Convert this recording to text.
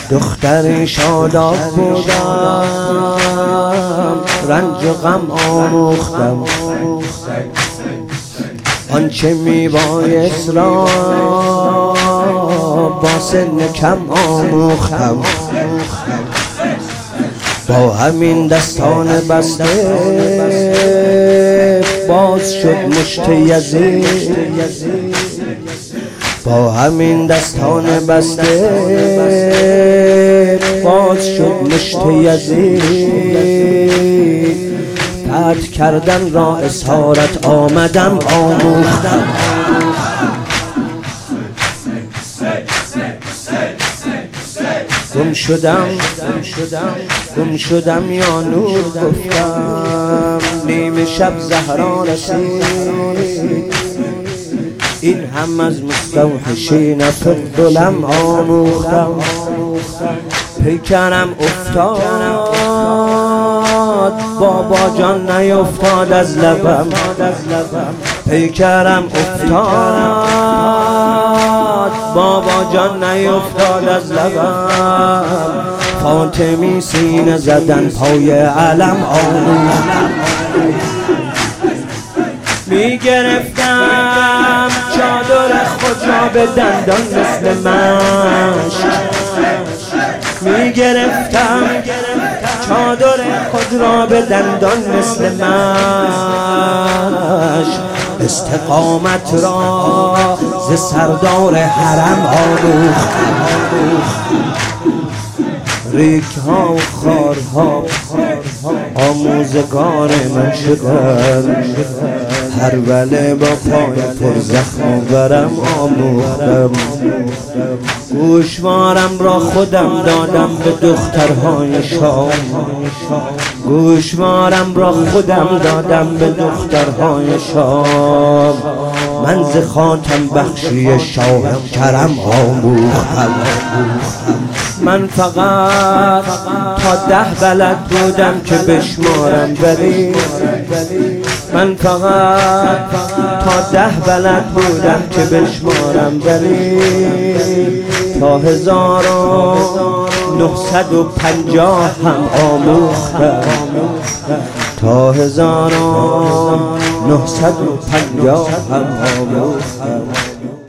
دختری شاداب بودم، رنج و غم آموختم، آنچه میبایست را با سن کم آموختم. با همین دستان بسته باز شد مشت یزید، با همین دستان بسته باز شد مشت یزید. فتح کردن را اسارت آمدم آموختم. گم شدم یا نور گفتم، نیم شب زهرا رسید. این هم از مستوحشین فضلم آموختم. پیکرم افتاد بابا جان نیفتاد از لبم، پیکرم افتاد بابا جان نیفتاد از لبم. فاطمی سینه زدن پای علم آموختم. میگرفتم چادر خود را به دندان مثل مشک، میگرفتم چادر خود را به دندان مثل مشک. استقامت را ز سردار حرم آموختم. ریک ها و خارها آموزگار من شدند، هر وله با پای پر زخم و ورم آموختم. گوشوارم را خودم دادم به دخترهای شام، گوشوارم را خودم دادم به دخترهای شام. من ز خاتم بخشی شاه کرم آموختم. من فقط تا 10 بلد بودم که بشمارم، ولی من فقط تا 10 بلد بودم که بشمارم، ولی تا 1950 هم آموختم، تا 1950 هم آموختم.